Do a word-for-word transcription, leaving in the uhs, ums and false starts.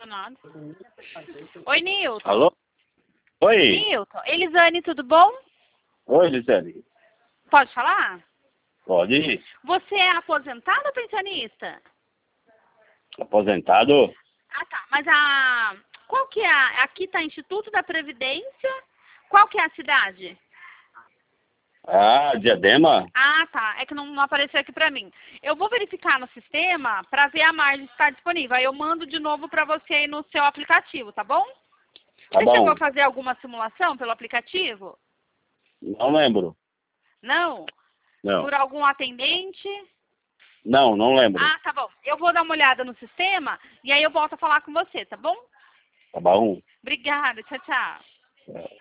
Nada. Oi, Nilton. Alô? Oi. Nilton. Elisane, tudo bom? Oi, Lisane. Pode falar? Pode ir. Você é aposentado ou pensionista? Aposentado? Ah, tá. Mas a... Qual que é a... Aqui tá Instituto da Previdência. Qual que é a cidade? Ah, Diadema? Ah, tá. É que não, não apareceu aqui pra mim. Eu vou verificar no sistema pra ver a margem se está disponível. Aí eu mando de novo pra você aí no seu aplicativo, tá bom? Tá Você bom. chegou a fazer alguma simulação pelo aplicativo? Não lembro. Não? Não. Por algum atendente? Não, não lembro. Ah, tá bom. Eu vou dar uma olhada no sistema e aí eu volto a falar com você, tá bom? Tá bom? Obrigada. Tchau, tchau. É.